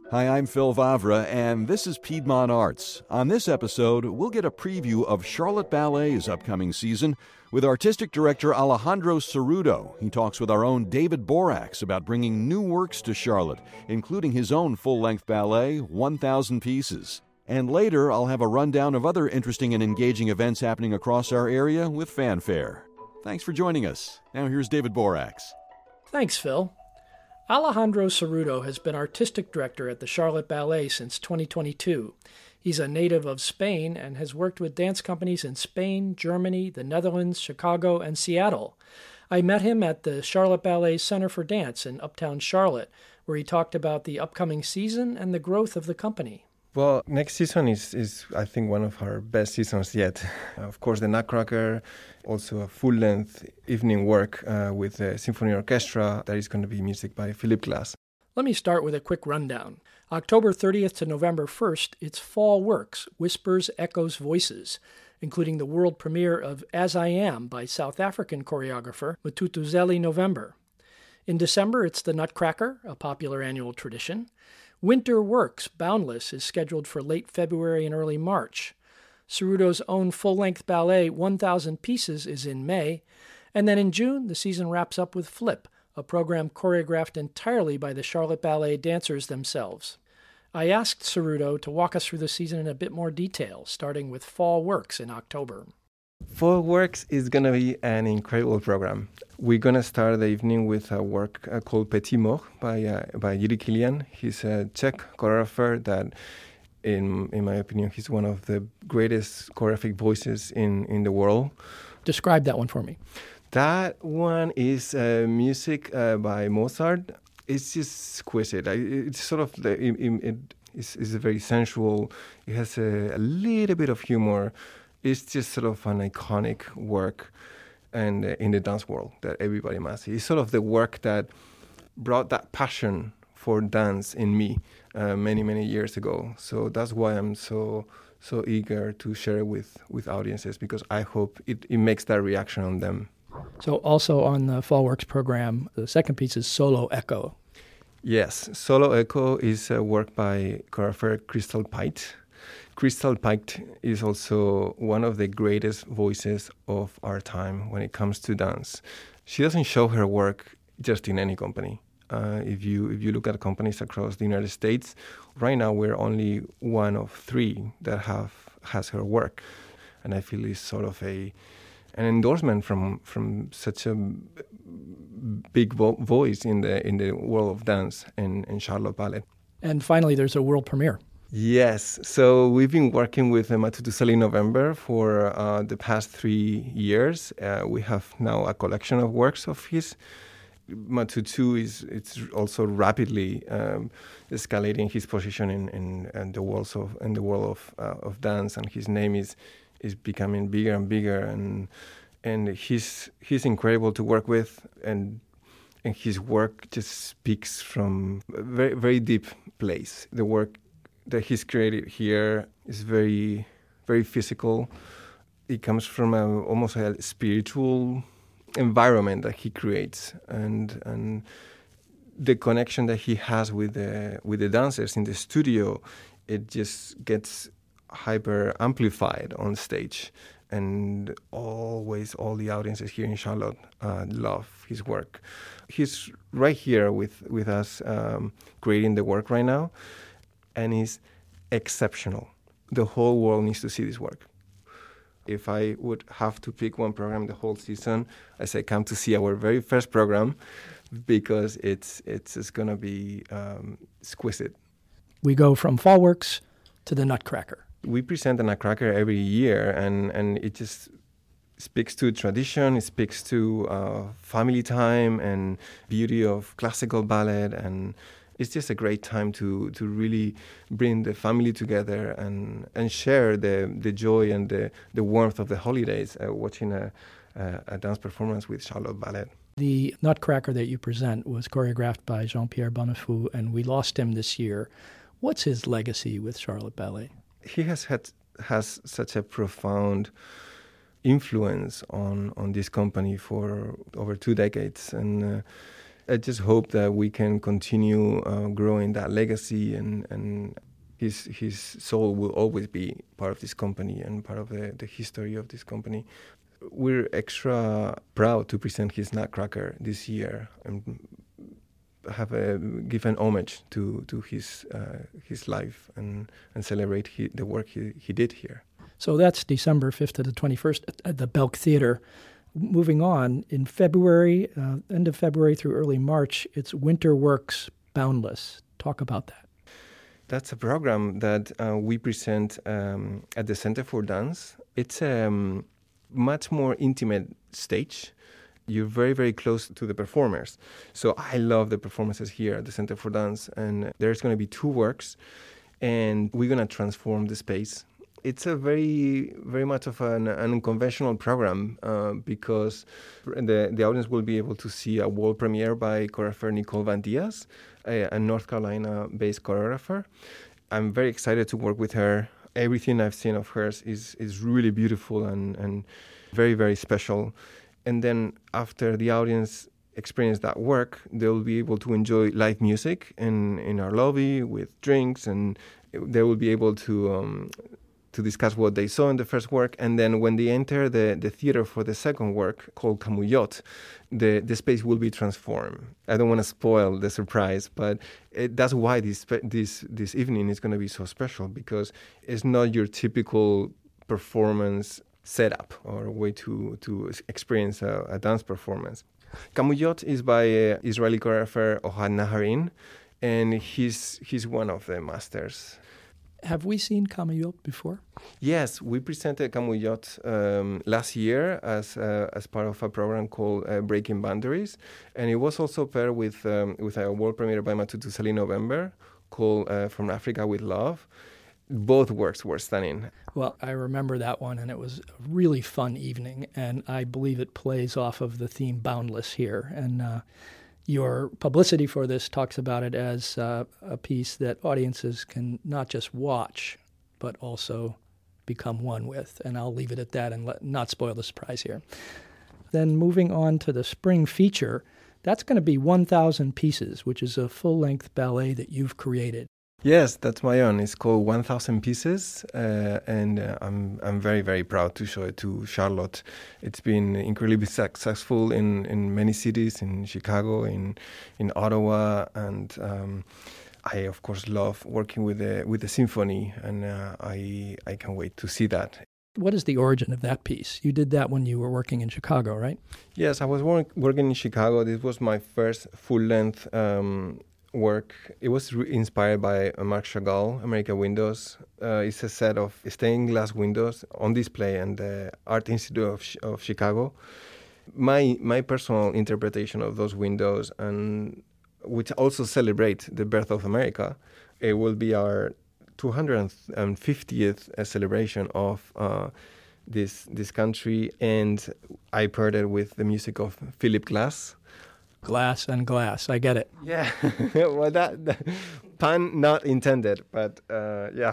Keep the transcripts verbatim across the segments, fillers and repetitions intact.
Hi, I'm Phil Vavra, and this is Piedmont Arts. On this episode, we'll get a preview of Charlotte Ballet's upcoming season with artistic director Alejandro Cerruto. He talks with our own David Borax about bringing new works to Charlotte, including his own full-length ballet, one thousand Pieces. And later, I'll have a rundown of other interesting and engaging events happening across our area with Fanfare. Thanks for joining us. Now here's David Borax. Thanks, Phil. Alejandro Cerruto has been artistic director at the Charlotte Ballet since twenty twenty-two. He's a native of Spain and has worked with dance companies in Spain, Germany, the Netherlands, Chicago, and Seattle. I met him at the Charlotte Ballet Center for Dance in Uptown Charlotte, where he talked about the upcoming season and the growth of the company. Well, next season is, is, I think, one of our best seasons yet. Of course, the Nutcracker, also a full-length evening work uh, with the symphony orchestra. That is going to be music by Philip Glass. Let me start with a quick rundown. October thirtieth to November first, it's Fall Works, Whispers, Echoes, Voices, including the world premiere of As I Am by South African choreographer Mthutuzela November. In December, it's the Nutcracker, a popular annual tradition. Winter Works, Boundless, is scheduled for late February and early March. Cerruto's own full-length ballet, one thousand Pieces, is in May. And then in June, the season wraps up with Flip, a program choreographed entirely by the Charlotte Ballet dancers themselves. I asked Cerruto to walk us through the season in a bit more detail, starting with Fall Works in October. Fall Works is going to be an incredible program. We're going to start the evening with a work uh, called Petit Mort by uh, by Jiří Kylián. He's a Czech choreographer that, in in my opinion, he's one of the greatest choreographic voices in, in the world. Describe that one for me. That one is uh, music uh, by Mozart. It's just exquisite. I, it's sort of, the, it, it, it's, it's very sensual. It has a, a little bit of humor. It's just sort of an iconic work and uh, in the dance world that everybody must see. It's sort of the work that brought that passion for dance in me uh, many, many years ago. So that's why I'm so so eager to share it with, with audiences, because I hope it, it makes that reaction on them. So also on the Fall Works program, the second piece is Solo Echo. Yes, Solo Echo is a work by choreographer Crystal Pite. Crystal Pite is also one of the greatest voices of our time when it comes to dance. She doesn't show her work just in any company. Uh, if you if you look at companies across the United States, right now we're only one of three that have has her work, and I feel it's sort of a an endorsement from from such a big vo- voice in the in the world of dance and, and Charlotte Ballet. And finally, there's a world premiere. Yes, so we've been working with Mthutuzela November for uh, the past three years. Uh, we have now a collection of works of his. Matutu is it's also rapidly um, escalating his position in, in, in the world of in the world of uh, of dance, and his name is is becoming bigger and bigger, and and he's he's incredible to work with, and and his work just speaks from a very very deep place. The work that he's created here is very, very physical. It comes from a, almost a spiritual environment that he creates, and and the connection that he has with the with the dancers in the studio, it just gets hyper amplified on stage, and always all the audiences here in Charlotte uh, love his work. He's right here with with us um, creating the work right now. And is exceptional. The whole world needs to see this work. If I would have to pick one program the whole season, I say come to see our very first program, because it's it's just going to be um, exquisite. We go from Fall Works to the Nutcracker. We present the Nutcracker every year, and, and it just speaks to tradition, it speaks to uh, family time and beauty of classical ballet, and it's just a great time to to really bring the family together and, and share the, the joy and the, the warmth of the holidays uh, watching a, a, a dance performance with Charlotte Ballet. The Nutcracker that you present was choreographed by Jean-Pierre Bonnefous, and we lost him this year. What's his legacy with Charlotte Ballet? He has had has such a profound influence on, on this company for over two decades, and uh, I just hope that we can continue uh, growing that legacy, and, and his his soul will always be part of this company and part of the, the history of this company. We're extra proud to present his Nutcracker this year and have a, give an homage to to his uh, his life and and celebrate he, the work he, he did here. So that's December fifth to the twenty-first at the Belk Theater. Moving on, in February, uh, end of February through early March, it's Winter Works Boundless. Talk about that. That's a program that uh, we present um, at the Center for Dance. It's a um, much more intimate stage. You're very, very close to the performers. So I love the performances here at the Center for Dance. And there's going to be two works, and we're going to transform the space. It's a very, very much of an, an unconventional program uh, because the, the audience will be able to see a world premiere by choreographer Nicole Van Diaz, a, a North Carolina-based choreographer. I'm very excited to work with her. Everything I've seen of hers is is really beautiful and, and very, very special. And then after the audience experience that work, they'll be able to enjoy live music in, in our lobby with drinks, and they will be able to um, to discuss what they saw in the first work. And then when they enter the, the theater for the second work, called Camouillotte, the, the space will be transformed. I don't want to spoil the surprise, but it, that's why this, this, this evening is going to be so special, because it's not your typical performance setup or way to, to experience a, a dance performance. Camouillotte is by uh, Israeli choreographer Ohad Naharin, and he's, he's one of the masters. Have we seen Camouillotte before? Yes, we presented Camouillotte um, last year as uh, as part of a program called uh, Breaking Boundaries, and it was also paired with um, with a world premiere by Matutu in November called uh, From Africa with Love. Both works were stunning. Well, I remember that one, and it was a really fun evening, and I believe it plays off of the theme Boundless here. And uh, your publicity for this talks about it as uh, a piece that audiences can not just watch, but also become one with. And I'll leave it at that and let, not spoil the surprise here. Then moving on to the spring feature, that's going to be one thousand Pieces, which is a full-length ballet that you've created. Yes, that's my own. It's called one thousand Pieces, uh, and uh, I'm I'm very, very proud to show it to Charlotte. It's been incredibly successful in, in many cities, in Chicago, in in Ottawa, and um, I, of course, love working with the with the symphony, and uh, I I can't wait to see that. What is the origin of that piece? You did that when you were working in Chicago, right? Yes, I was work, working in Chicago. This was my first full-length um work. It was re- inspired by uh, Marc Chagall, American Windows. Uh, it's a set of stained glass windows on display in the Art Institute of, Sh- of Chicago. My my personal interpretation of those windows, and which also celebrate the birth of America, it will be our two hundred fiftieth celebration of uh, this this country, and I paired it with the music of Philip Glass. Glass and glass. I get it. Yeah, well, that, that pun not intended, but uh, yeah,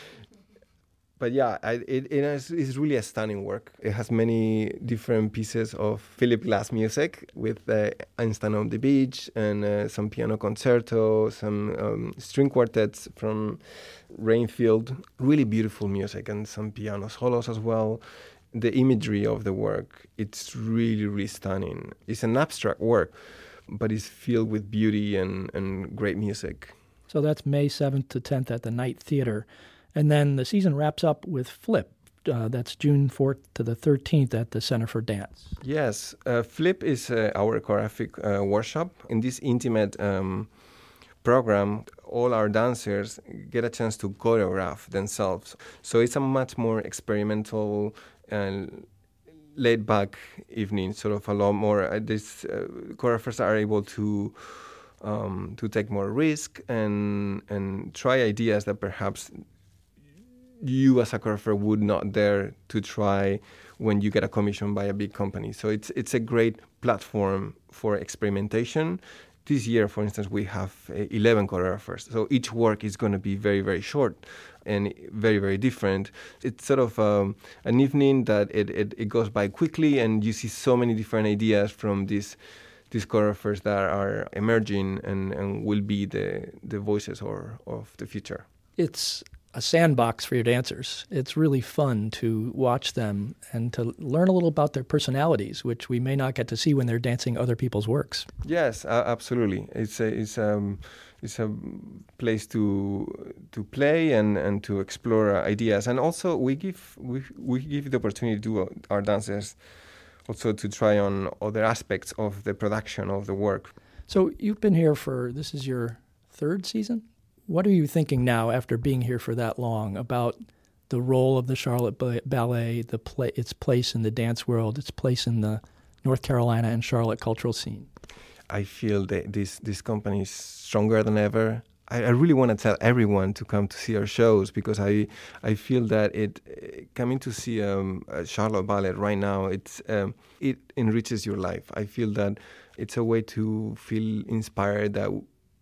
but yeah, I, it, it is it's really a stunning work. It has many different pieces of Philip Glass music with uh, Einstein on the Beach and uh, some piano concerto, some um, string quartets from Rainfield. Really beautiful music, and some piano solos as well. The imagery of the work, it's really, really stunning. It's an abstract work, but it's filled with beauty and, and great music. So that's May seventh to tenth at the Night Theater. And then the season wraps up with Flip. Uh, that's June fourth to the thirteenth at the Center for Dance. Yes, uh, Flip is uh, our choreographic uh, workshop. In this intimate um, program, all our dancers get a chance to choreograph themselves. So it's a much more experimental and laid-back evening, sort of a lot more. Uh, these uh, choreographers are able to um, to take more risk and and try ideas that perhaps you as a choreographer would not dare to try when you get a commission by a big company. So it's it's a great platform for experimentation. This year, for instance, we have eleven choreographers. So each work is going to be very, very short and very, very different. It's sort of um, an evening that it, it, it goes by quickly, and you see so many different ideas from these these choreographers that are emerging and, and will be the, the voices or, of the future. It's a sandbox for your dancers. It's really fun to watch them and to learn a little about their personalities, which we may not get to see when they're dancing other people's works. Yes, uh, absolutely. It's a, it's um it's a place to to play and, and to explore ideas, and also we give we we give the opportunity to our dancers also to try on other aspects of the production of the work. So you've been here for, this is your third season? What are you thinking now after being here for that long about the role of the Charlotte Ballet, the play, its place in the dance world, its place in the North Carolina and Charlotte cultural scene? I feel that this, this company is stronger than ever. I, I really want to tell everyone to come to see our shows, because I I feel that it coming to see um, a Charlotte Ballet right now, it's um, it enriches your life. I feel that it's a way to feel inspired that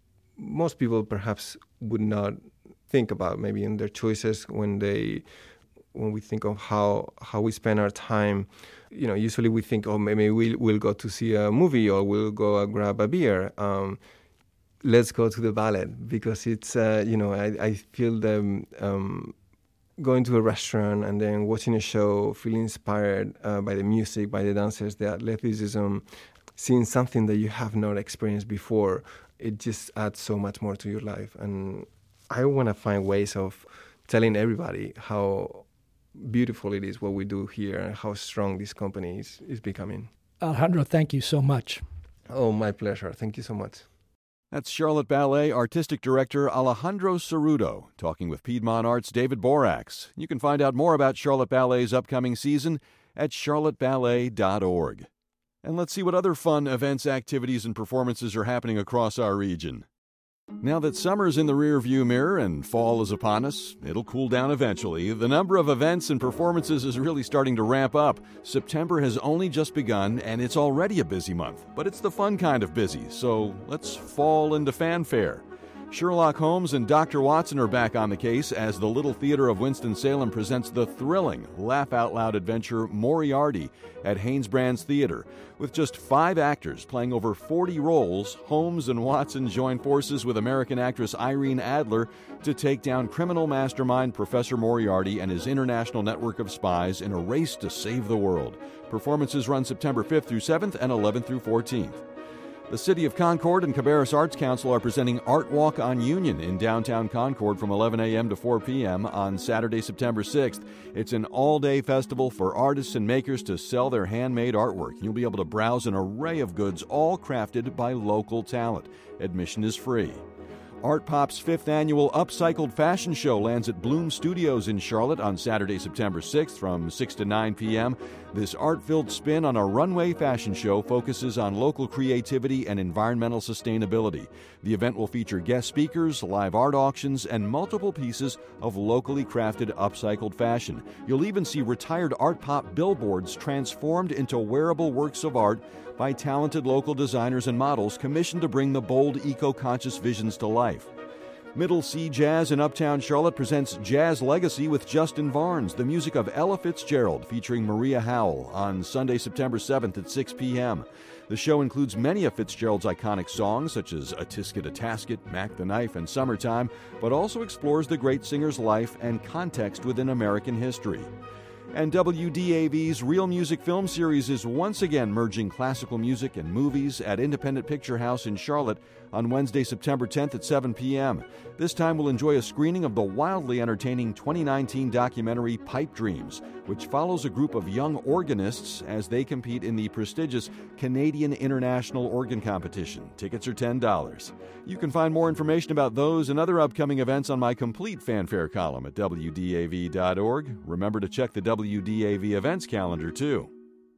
most people perhaps would not think about maybe in their choices when they when we think of how how we spend our time. You know, usually we think, oh, maybe we'll, we'll go to see a movie or we'll go uh, grab a beer. Um, let's go to the ballet, because it's, uh, you know, I, I feel them um, going to a restaurant and then watching a show, feeling inspired uh, by the music, by the dancers, the athleticism, seeing something that you have not experienced before. It just adds so much more to your life. And I want to find ways of telling everybody how beautiful it is what we do here and how strong this company is, is becoming. Alejandro, thank you so much. Oh, my pleasure. Thank you so much. That's Charlotte Ballet Artistic Director Alejandro Cerruto talking with Piedmont Arts' David Borax. You can find out more about Charlotte Ballet's upcoming season at charlotte ballet dot org. And let's see what other fun events, activities, and performances are happening across our region. Now that summer's in the rearview mirror and fall is upon us, it'll cool down eventually. The number of events and performances is really starting to ramp up. September has only just begun, and it's already a busy month. But it's the fun kind of busy, so let's fall into fanfare. Sherlock Holmes and Doctor Watson are back on the case as the Little Theater of Winston-Salem presents the thrilling, laugh-out-loud adventure Moriarty at Hanesbrands Theater. With just five actors playing over forty roles, Holmes and Watson join forces with American actress Irene Adler to take down criminal mastermind Professor Moriarty and his international network of spies in a race to save the world. Performances run September fifth through seventh and eleventh through fourteenth. The City of Concord and Cabarrus Arts Council are presenting Art Walk on Union in downtown Concord from eleven a.m. to four p.m. on Saturday, September sixth. It's an all-day festival for artists and makers to sell their handmade artwork. You'll be able to browse an array of goods, all crafted by local talent. Admission is free. Art Pop's fifth annual Upcycled Fashion Show lands at Bloom Studios in Charlotte on Saturday, September sixth from six to nine p.m. This art-filled spin on a runway fashion show focuses on local creativity and environmental sustainability. The event will feature guest speakers, live art auctions, and multiple pieces of locally crafted upcycled fashion. You'll even see retired Art Pop billboards transformed into wearable works of art by talented local designers and models commissioned to bring the bold, eco-conscious visions to life. Middle C Jazz in Uptown Charlotte presents Jazz Legacy with Justin Varnes, the music of Ella Fitzgerald featuring Maria Howell on Sunday, September seventh at six p.m. The show includes many of Fitzgerald's iconic songs such as A Tisket, a Tasket, Mac the Knife, and Summertime, but also explores the great singer's life and context within American history. And W D A V's Real Music Film Series is once again merging classical music and movies at Independent Picture House in Charlotte on Wednesday, September tenth at seven p.m. This time we'll enjoy a screening of the wildly entertaining twenty nineteen documentary Pipe Dreams, which follows a group of young organists as they compete in the prestigious Canadian International Organ Competition. Tickets are ten dollars. You can find more information about those and other upcoming events on my complete fanfare column at W D A V dot org. Remember to check the W D A V events calendar, too.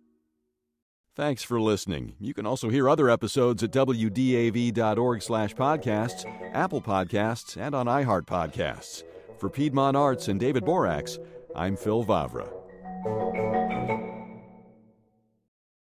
Thanks for listening. You can also hear other episodes at W D A V dot org slash podcasts, Apple Podcasts, and on iHeart Podcasts. For Piedmont Arts and David Borax, I'm Phil Vavra.